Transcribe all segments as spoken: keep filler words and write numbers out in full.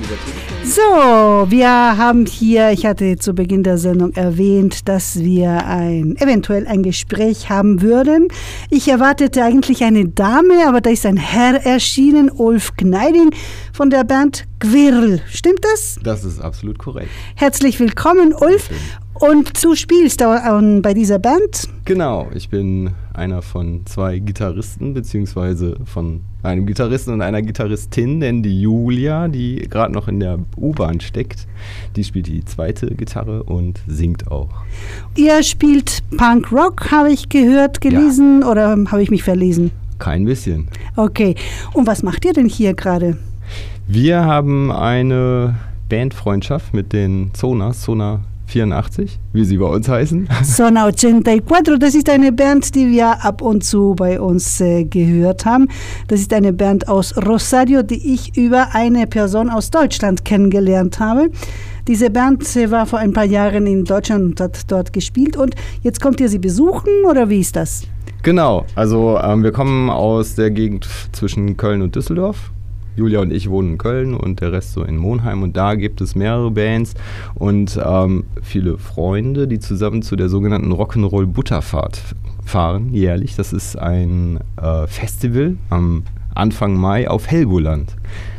So, wir haben hier, ich hatte zu Beginn der Sendung erwähnt, dass wir ein, eventuell ein Gespräch haben würden. Ich erwartete eigentlich eine Dame, aber da ist ein Herr erschienen, Ulf Gneiding von der Band Quirl. Stimmt das? Das ist absolut korrekt. Herzlich willkommen, Ulf. Und du spielst bei dieser Band? Genau, ich bin einer von zwei Gitarristen, beziehungsweise von einem Gitarristen und einer Gitarristin, denn die Julia, die gerade noch in der U-Bahn steckt, die spielt die zweite Gitarre und singt auch. Ihr spielt Punk-Rock, habe ich gehört, gelesen, ja. Oder habe ich mich verlesen? Kein bisschen. Okay, und was macht ihr denn hier gerade? Wir haben eine Bandfreundschaft mit den Zonas, Zona vierundachtzig, wie sie bei uns heißen. Zona vierundachtzig, das ist eine Band, die wir ab und zu bei uns äh, gehört haben. Das ist eine Band aus Rosario, die ich über eine Person aus Deutschland kennengelernt habe. Diese Band äh, war vor ein paar Jahren in Deutschland und hat dort gespielt. Und jetzt kommt ihr sie besuchen, oder wie ist das? Genau, also ähm, wir kommen aus der Gegend zwischen Köln und Düsseldorf. Julia und ich wohnen in Köln und der Rest so in Monheim, und da gibt es mehrere Bands und ähm, viele Freunde, die zusammen zu der sogenannten Rock'n'Roll Butterfahrt fahren, jährlich. Das ist ein äh, Festival am Anfang Mai auf Helgoland,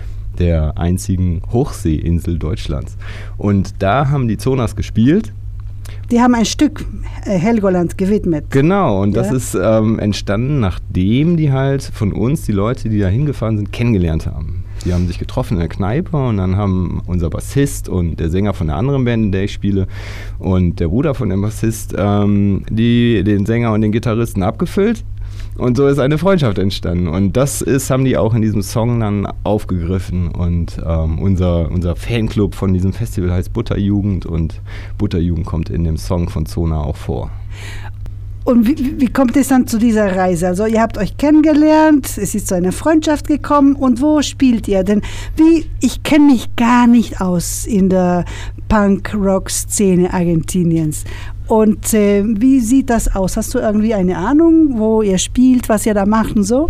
der einzigen Hochseeinsel Deutschlands. Und da haben die Zonas gespielt. Die haben ein Stück äh, Helgoland gewidmet. Genau, und ja. das ist ähm, entstanden, nachdem die halt von uns, die Leute, die da hingefahren sind, kennengelernt haben. Die haben sich getroffen in der Kneipe und dann haben unser Bassist und der Sänger von der anderen Band, in der ich spiele, und der Bruder von dem Bassist, ähm, die den Sänger und den Gitarristen abgefüllt. Und so ist eine Freundschaft entstanden. Und das ist, haben die auch in diesem Song dann aufgegriffen. Und ähm, unser, unser Fanclub von diesem Festival heißt Butterjugend. Und Butterjugend kommt in dem Song von Zona auch vor. Und wie, wie kommt es dann zu dieser Reise? Also ihr habt euch kennengelernt, es ist zu einer Freundschaft gekommen. Und wo spielt ihr? Denn wie, ich kenne mich gar nicht aus in der Punk-Rock-Szene Argentiniens. Und äh, wie sieht das aus? Hast du irgendwie eine Ahnung, wo ihr spielt, was ihr da macht und so?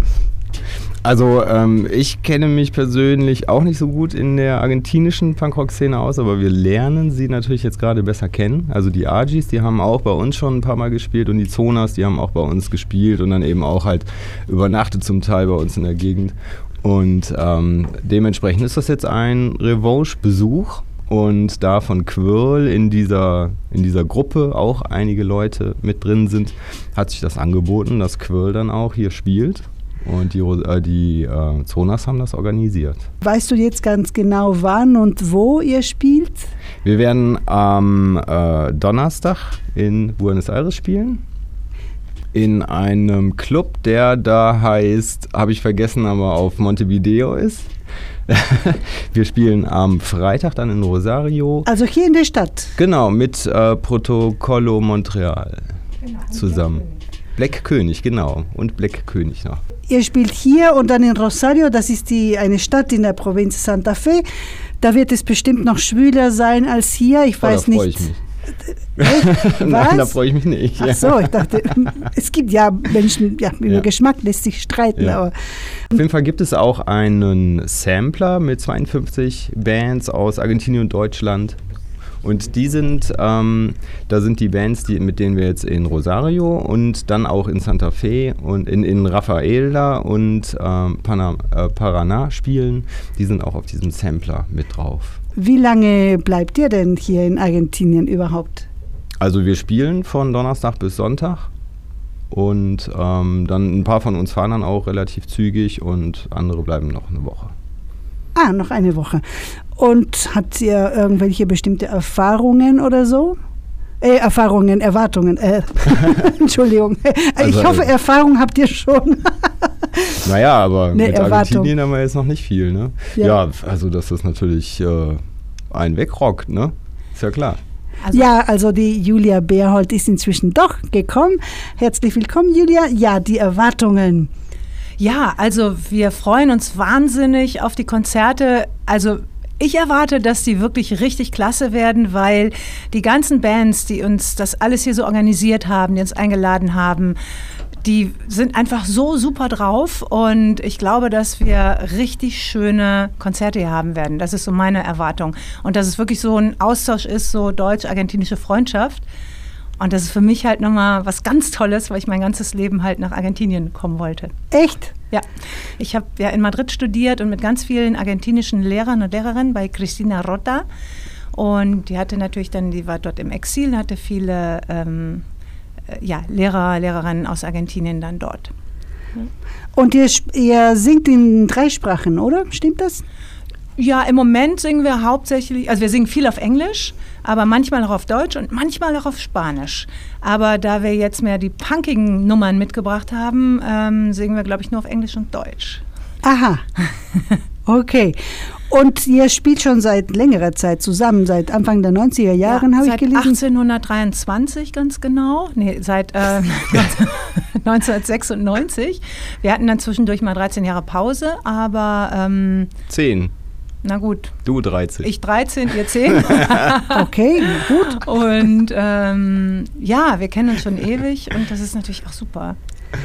Also ähm, ich kenne mich persönlich auch nicht so gut in der argentinischen Punkrock-Szene aus, aber wir lernen sie natürlich jetzt gerade besser kennen. Also die Agis, die haben auch bei uns schon ein paar Mal gespielt, und die Zonas, die haben auch bei uns gespielt und dann eben auch halt übernachtet zum Teil bei uns in der Gegend. Und ähm, dementsprechend ist das jetzt ein Revanche-Besuch. Und da von Quirl in dieser, in dieser Gruppe auch einige Leute mit drin sind, hat sich das angeboten, dass Quirl dann auch hier spielt. Und die, äh, die äh, Zonas haben das organisiert. Weißt du jetzt ganz genau, wann und wo ihr spielt? Wir werden am äh, Donnerstag in Buenos Aires spielen. In einem Club, der da heißt, habe ich vergessen, aber auf Montevideo ist. Wir spielen am Freitag dann in Rosario. Also hier in der Stadt? Genau, mit äh, Protocolo Montreal genau, zusammen. Black König, genau. Und Black König noch. Ihr spielt hier und dann in Rosario, das ist die, eine Stadt in der Provinz Santa Fe. Da wird es bestimmt noch schwüler sein als hier. Ich weiß oh, da nicht. Ich mich. Nein, da freue ich mich nicht. Ach so, ich dachte, es gibt ja Menschen, ja, über ja. Geschmack lässt sich streiten. Ja. Aber auf jeden Fall gibt es auch einen Sampler mit zweiundfünfzig Bands aus Argentinien und Deutschland. Und die sind, ähm, da sind die Bands, die, mit denen wir jetzt in Rosario und dann auch in Santa Fe und in, in Rafaela und ähm, Pana, äh, Paraná spielen. Die sind auch auf diesem Sampler mit drauf. Wie lange bleibt ihr denn hier in Argentinien überhaupt? Also wir spielen von Donnerstag bis Sonntag und ähm, dann ein paar von uns fahren dann auch relativ zügig und andere bleiben noch eine Woche. Ah, noch eine Woche. Und habt ihr irgendwelche bestimmte Erfahrungen oder so? Äh, Erfahrungen, Erwartungen. Äh, Entschuldigung. Also, ich hoffe, Erfahrung habt ihr schon. Naja, aber eine mit Erwartung. Argentinien haben wir jetzt noch nicht viel, ne? Ja, ja, also dass das natürlich äh, einen wegrockt, ne? Ist ja klar. Also ja, also die Julia Berhold ist inzwischen doch gekommen. Herzlich willkommen, Julia. Ja, die Erwartungen. Ja, also wir freuen uns wahnsinnig auf die Konzerte. Also ich erwarte, dass die wirklich richtig klasse werden, weil die ganzen Bands, die uns das alles hier so organisiert haben, die uns eingeladen haben, die sind einfach so super drauf und ich glaube, dass wir richtig schöne Konzerte hier haben werden. Das ist so meine Erwartung. Und dass es wirklich so ein Austausch ist, so deutsch-argentinische Freundschaft. Und das ist für mich halt nochmal was ganz Tolles, weil ich mein ganzes Leben halt nach Argentinien kommen wollte. Echt? Ja, ich habe ja in Madrid studiert und mit ganz vielen argentinischen Lehrern und Lehrerinnen bei Cristina Rota. Und die hatte natürlich dann, die war dort im Exil, hatte viele ähm, ja, Lehrer, Lehrerinnen aus Argentinien dann dort. Und ihr, ihr singt in drei Sprachen, oder? Stimmt das? Ja, im Moment singen wir hauptsächlich, also wir singen viel auf Englisch, aber manchmal auch auf Deutsch und manchmal auch auf Spanisch. Aber da wir jetzt mehr die punkigen Nummern mitgebracht haben, ähm, singen wir, glaube ich, nur auf Englisch und Deutsch. Aha, okay. Und ihr spielt schon seit längerer Zeit zusammen, seit Anfang der neunziger Jahren, ja, habe ich gelesen. Seit achtzehnhundertdreiundzwanzig ganz genau, nee, seit äh, neunzehnhundertsechsundneunzig. Wir hatten dann zwischendurch mal dreizehn Jahre Pause, aber... Ähm, Zehn. Na gut. Du dreizehn. Ich dreizehn, ihr zehn. Okay, gut. Und ähm, ja, wir kennen uns schon ewig und das ist natürlich auch super.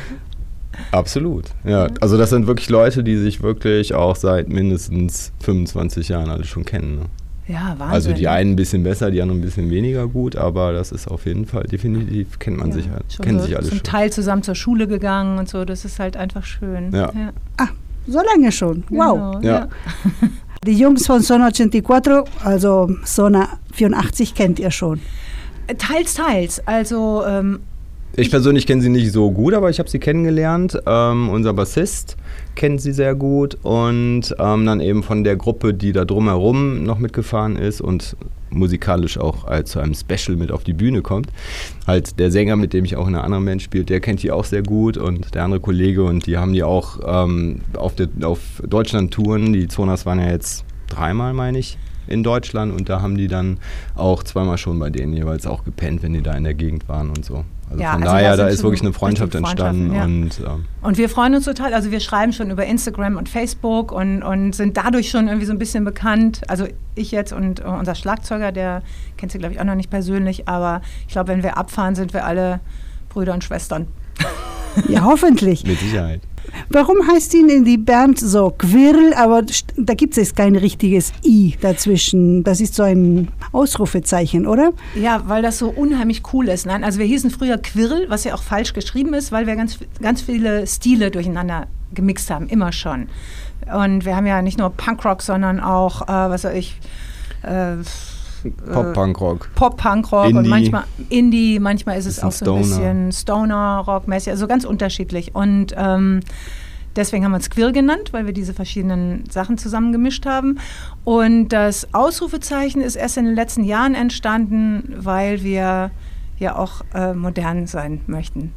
Absolut, ja. Also das sind wirklich Leute, die sich wirklich auch seit mindestens fünfundzwanzig Jahren alle schon kennen. Ne? Ja, Wahnsinn. Also die einen ein bisschen besser, die anderen ein bisschen weniger gut, aber das ist auf jeden Fall, definitiv kennt man ja, sich halt, schon kennen so sich alle zum schon. Teil zusammen zur Schule gegangen und so, das ist halt einfach schön. Ja. ja. Ah, so lange schon. Wow. Genau, Ja. ja. Die Jungs von Zona vierundachtzig, also Zona vierundachtzig kennt ihr schon. Teils, teils. Also ähm, Ich persönlich kenne sie nicht so gut, aber ich habe sie kennengelernt. Ähm, unser Bassist kennt sie sehr gut und ähm, dann eben von der Gruppe, die da drumherum noch mitgefahren ist und musikalisch auch äh, zu einem Special mit auf die Bühne kommt. Halt der Sänger, mit dem ich auch in einer anderen Band spiele, der kennt die auch sehr gut und der andere Kollege und die haben die auch ähm, auf, der, auf Deutschland-Touren, die Zonas waren ja jetzt dreimal, meine ich, in Deutschland und da haben die dann auch zweimal schon bei denen jeweils auch gepennt, wenn die da in der Gegend waren und so. Also Ja, von also daher, da da sind ist schon wirklich eine Freundschaft richtige entstanden. Freundschaften, Und, ähm, Und wir freuen uns total, also wir schreiben schon über Instagram und Facebook und, und sind dadurch schon irgendwie so ein bisschen bekannt. Also ich jetzt und äh, unser Schlagzeuger, der kennt sie, glaube ich, auch noch nicht persönlich, aber ich glaube, wenn wir abfahren, sind wir alle Brüder und Schwestern. Ja, hoffentlich. mit Sicherheit. Warum heißt Ihnen in die Band so Quirl, aber st- da gibt es kein richtiges I dazwischen. Das ist so ein Ausrufezeichen, oder? Ja, weil das so unheimlich cool ist. Nein, also wir hießen früher Quirl, was ja auch falsch geschrieben ist, weil wir ganz, ganz viele Stile durcheinander gemixt haben, immer schon. Und wir haben ja nicht nur Punkrock, sondern auch, äh, was weiß ich, äh, Pop-Punk-Rock. Pop-Punk-Rock und Indie. manchmal Indie, manchmal ist es Bisschen auch so ein Stoner. bisschen Stoner-Rock-mäßig, also ganz unterschiedlich. Und ähm, deswegen haben wir uns Quirl genannt, weil wir diese verschiedenen Sachen zusammengemischt haben. Und das Ausrufezeichen ist erst in den letzten Jahren entstanden, weil wir ja auch äh, modern sein möchten.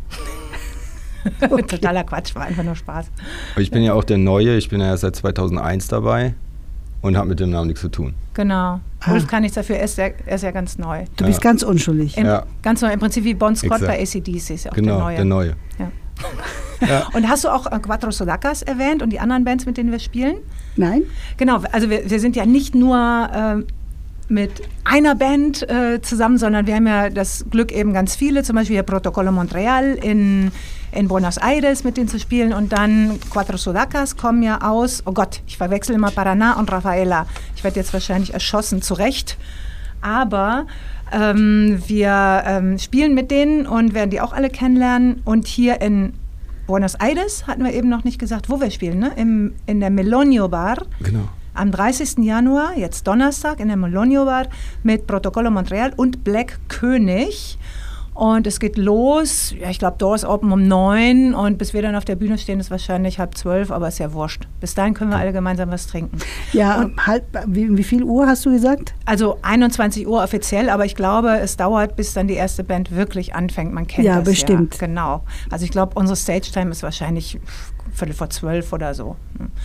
Okay. Totaler Quatsch, war einfach nur Spaß. Ich bin ja auch der Neue, ich bin ja erst seit zweitausendeins dabei und habe mit dem Namen nichts zu tun. Genau. Ah. Ulf kann nichts dafür, er ist, ja, er ist ja ganz neu. Du Ja. bist ganz unschuldig. Im, Ja. Ganz neu, im Prinzip wie Bon Scott Exakt. bei A C D C ist ja auch Genau, der Neue. der Neue. Ja. Ja. Und hast du auch äh, Quattro Sodacas erwähnt und die anderen Bands, mit denen wir spielen? Nein? Genau, also wir, wir sind ja nicht nur äh, mit einer Band äh, zusammen, sondern wir haben ja das Glück, eben ganz viele, zum Beispiel hier Protocolo Montreal in, in Buenos Aires mit denen zu spielen und dann Quattro Sodacas kommen ja aus, oh Gott, ich verwechsel immer Paraná und Rafaela. Ich werde jetzt wahrscheinlich erschossen, zu Recht. Aber ähm, wir ähm, spielen mit denen und werden die auch alle kennenlernen. Und hier in Buenos Aires hatten wir eben noch nicht gesagt, wo wir spielen, ne? Im, in der Melonio Bar. Genau. Am dreißigsten Januar, jetzt Donnerstag, in der Melonio Bar mit Protocolo Montreal und Black König. Und es geht los, ja, ich glaube, Doors Open um neun und bis wir dann auf der Bühne stehen, ist wahrscheinlich halb zwölf, aber ist ja wurscht. Bis dahin können wir alle gemeinsam was trinken. Ja, Und halb, wie, wie viel Uhr hast du gesagt? also einundzwanzig Uhr offiziell, aber ich glaube, es dauert, bis dann die erste Band wirklich anfängt. Man kennt Ja, das bestimmt. ja. Genau. Also ich glaube, unsere Stage-Time ist wahrscheinlich Viertel vor zwölf oder so.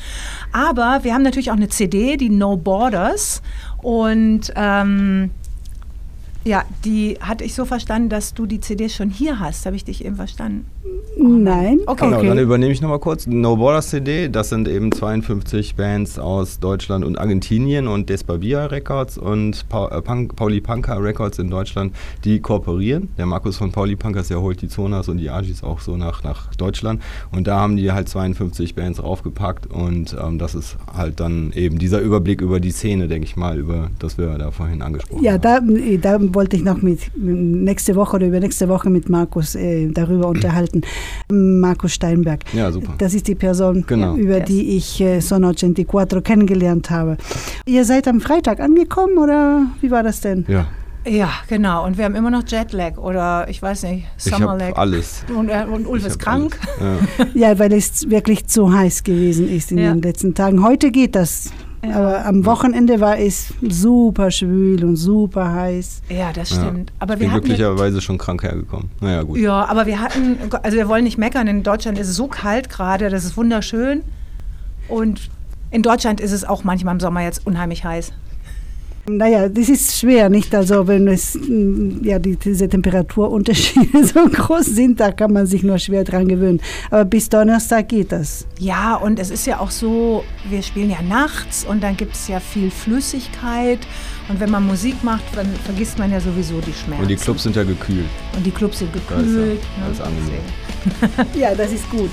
Aber wir haben natürlich auch eine C D, die No Borders. Und ähm, ja, die hatte ich so verstanden, dass du die C D schon hier hast. Habe ich dich eben verstanden? Nein. Okay. Genau, Okay. dann übernehme ich nochmal kurz. No Borders C D, das sind eben zweiundfünfzig Bands aus Deutschland und Argentinien und Despavia Records und pa äh, Punk Pauli Punker Records in Deutschland, die kooperieren. Der Markus von Pauli Punkers, der holt die Zonas und die Agis auch so nach, nach Deutschland und da haben die halt zweiundfünfzig Bands draufgepackt und ähm, das ist halt dann eben dieser Überblick über die Szene, denke ich mal, über das wir da vorhin angesprochen Ja, haben. da, da wollte ich noch mit nächste Woche oder übernächste Woche mit Markus äh, darüber unterhalten. Markus Steinberg. Ja, super. Das ist die Person, Genau. über Yes. die ich äh, Sono vierundzwanzig kennengelernt habe. Ihr seid am Freitag angekommen oder wie war das denn? Ja, Ja, genau. Und wir haben immer noch Jetlag oder ich weiß nicht, ich habe Summerlag. alles. Und, äh, und Ulf Ich ist hab krank. alles. Ja. Ja, weil es wirklich zu heiß gewesen ist in Ja. den letzten Tagen. Heute geht das. Ja. Aber am Wochenende war es super schwül und super heiß. Ja, das Ja. stimmt. Aber Ich wir bin hatten glücklicherweise schon krank hergekommen. Naja, gut. ja, aber wir hatten, also wir wollen nicht meckern, in Deutschland ist es so kalt gerade, das ist wunderschön. Und in Deutschland ist es auch manchmal im Sommer jetzt unheimlich heiß. Naja, das ist schwer, nicht? Also wenn es mm, ja, die, diese Temperaturunterschiede so groß sind, da kann man sich nur schwer dran gewöhnen. Aber bis Donnerstag geht das. Ja, und es ist ja auch so, wir spielen ja nachts und dann gibt es ja viel Flüssigkeit. Und wenn man Musik macht, dann vergisst man ja sowieso die Schmerzen. Und die Clubs sind ja gekühlt. Und die Clubs sind Da ist gekühlt. ja alles ne? angenehm. Ja, das ist gut.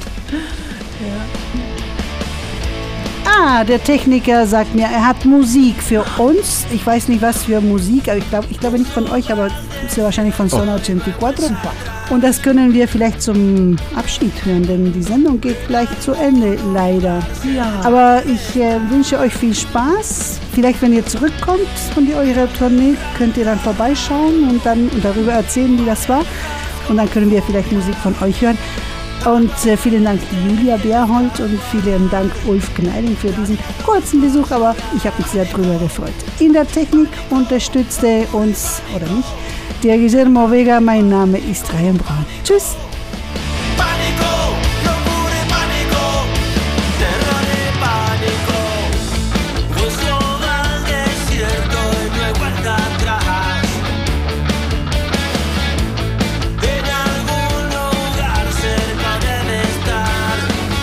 Ja. Ah, der Techniker sagt mir, er hat Musik für uns. Ich weiß nicht, was für Musik, aber ich glaube ich glaube nicht von euch, aber ist ja wahrscheinlich von Sono vierundzwanzig. Und das können wir vielleicht zum Abschied hören, denn die Sendung geht gleich zu Ende, leider. Ja. Aber ich äh, wünsche euch viel Spaß. Vielleicht, wenn ihr zurückkommt von die, eurer Tournee, könnt ihr dann vorbeischauen und dann und darüber erzählen, wie das war. Und dann können wir vielleicht Musik von euch hören. Und äh, vielen Dank Julia Berhold und vielen Dank Ulf Kneiding für diesen kurzen Besuch, aber ich habe mich sehr drüber gefreut. In der Technik unterstützte uns, oder mich, der Guillermo Vega. Mein Name ist Ryan Braun. Tschüss! Pánico, locura y pánico, terror y pánico. Busco al desierto y no hay vuelta atrás. En algún lugar cerca debe estar.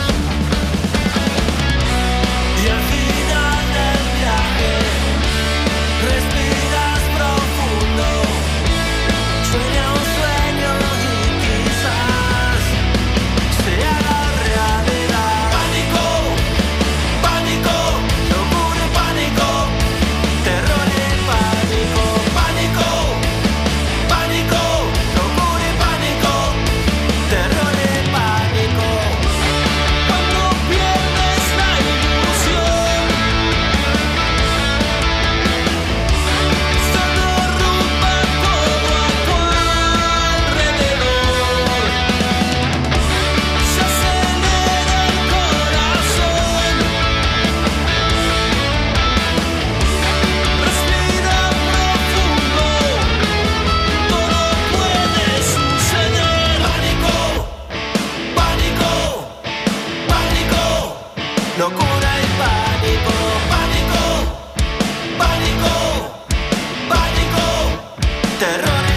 Y al final del viaje, respiras profundo. Sueña un sueño y quizás sea la realidad. Pánico, pánico, locura y pánico, terror y pánico. Pánico, pánico, locura y pánico, terror y pánico. Cuando pierdes la ilusión, se derrumba todo a tu alrededor. Se acelera el corazón. Respira profundo. Todo puede suceder. Pánico, pánico, pánico. Locura y pánico. Pánico, pánico, pánico. Terror y